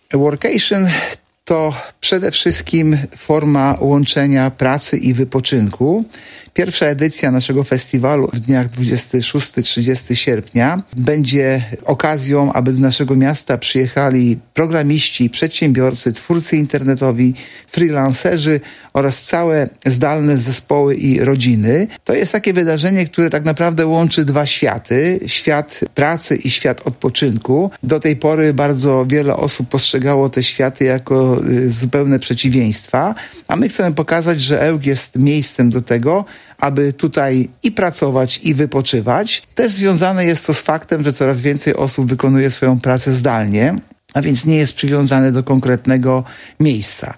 Workation to przede wszystkim forma łączenia pracy i wypoczynku. Pierwsza edycja naszego festiwalu w dniach 26-30 sierpnia będzie okazją, aby do naszego miasta przyjechali programiści, przedsiębiorcy, twórcy internetowi, freelancerzy oraz całe zdalne zespoły i rodziny. To jest takie wydarzenie, które tak naprawdę łączy dwa światy, świat pracy i świat odpoczynku. Do tej pory bardzo wiele osób postrzegało te światy jako zupełne przeciwieństwa, a my chcemy pokazać, że EUG jest miejscem do tego, aby tutaj i pracować, i wypoczywać. Też związane jest to z faktem, że coraz więcej osób wykonuje swoją pracę zdalnie, a więc nie jest przywiązany do konkretnego miejsca.